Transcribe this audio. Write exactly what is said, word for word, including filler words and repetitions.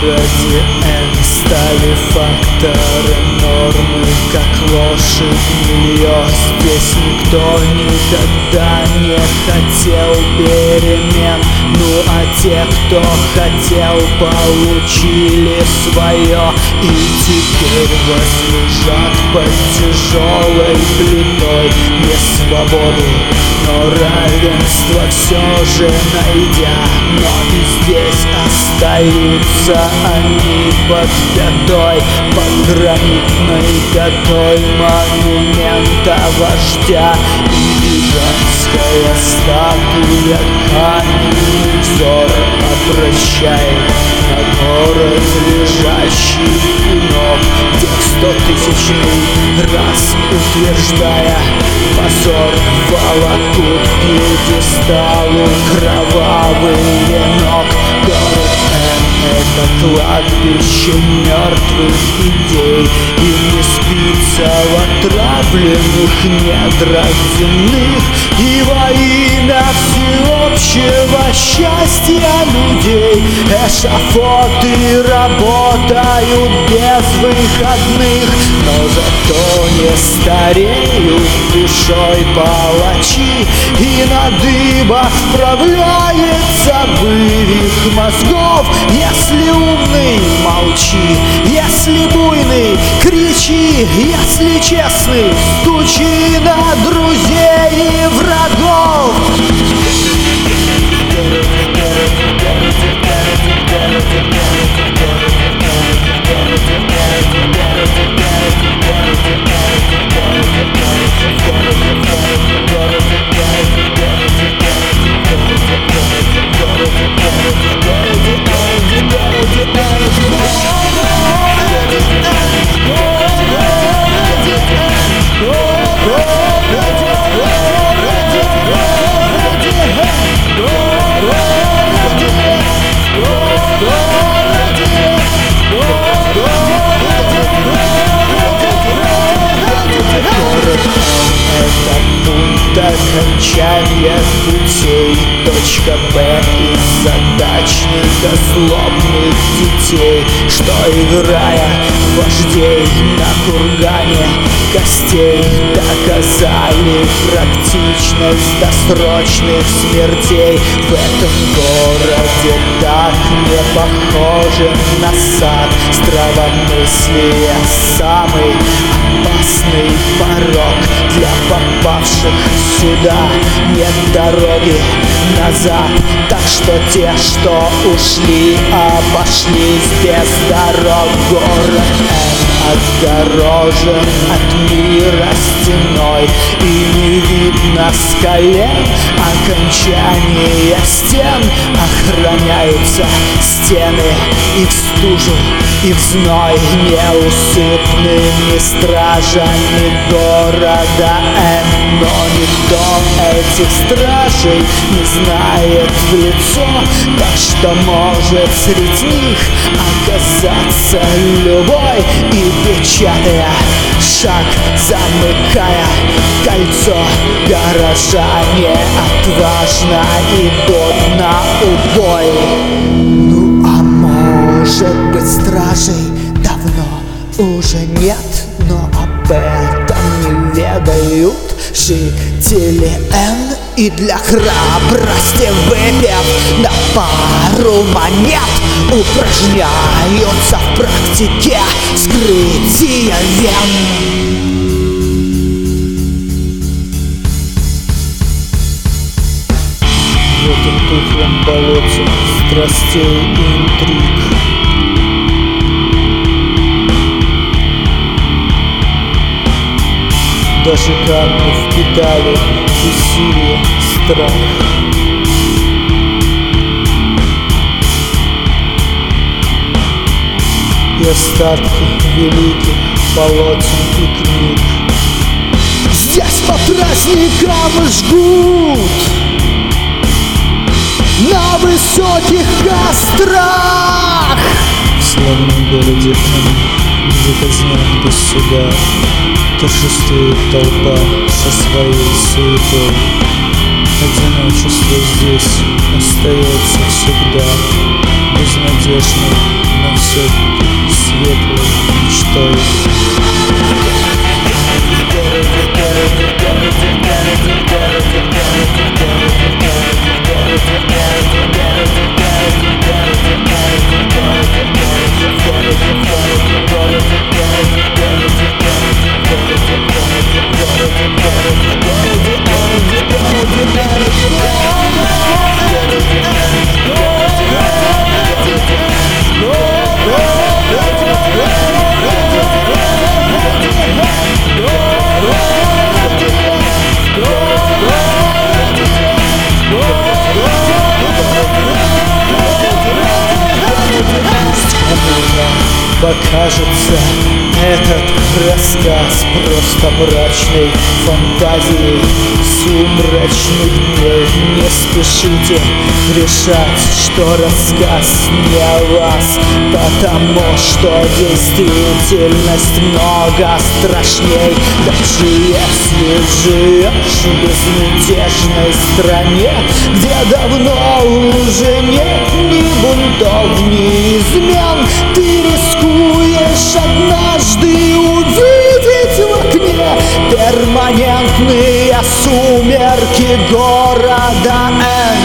городе Н стали факторы нормы, как лошадь мильё. Здесь никто никогда не хотел перемен, ну а те, кто хотел, получили свое. И теперь возлежат под тяжелой плитой не свободу, но равенство все же найдя. Но и здесь остаются они под пятой, под гранитной пятой монумента вождя. И гигантская статуя каменный взор обращает на город, лежащий у ног тех стотысячный раз, утверждая позор, волокут пьедесталу кровавый венок. Город Н — это кладбище мертвых идей, и не спится в отравленных недрах земных. И во имя всеобщего счастья людей эшафоты работают без выходных, но зато не стареют душой палачи, и на дыбах вправляется вывих мозгов. Если умный — молчи, если буйный — кричи, если честный — стучи на друзей и врагов. Окончание путей, точка Б из задачника злобных детей, что, играя вождей на кургане костей, доказали практичность досрочных смертей. В этом городе так не похоже на сад здравомыслия, самый опасный порог для попавших сюда. Нет дороги назад, так что те, что ушли, обошлись без дорог. Город Н отгорожен от мира стеной, и не видно с колен окончания стен. Охраняются стены и в стужу, и в зной неусыпными стражами города Н. Но никто этих стражей не знает в лицо, так что может среди них оказаться любой. И печатая шаг, замыкая кольцо, горожане отважно идут на убой. Ну а может быть, стражей давно уже нет, но об этом не ведают жители Н. И для храбрости, выпив на пару монет, упражняются в практике вскрытия вен. В этом тухлом болоте страстей и интриг даже камни впитали бессилие, страх. И остатки великих полотен и книг здесь по праздникам жгут на высоких кострах. В славном городе Н, где казнят без суда, торжествует толпа со своей суетой. Одиночество здесь остается всегда безнадежной, но все-таки светлой мечтой. Покажется этот рассказ просто мрачной фантазией сумрачных дней. Не спешите решать, что рассказ не о вас, потому что действительность много страшней. Даже если живешь в безмятежной стране, где давно уже нет ни бунтов, ни измен, ты рискуешь однажды увидеть в окне перманентные сумерки города Н.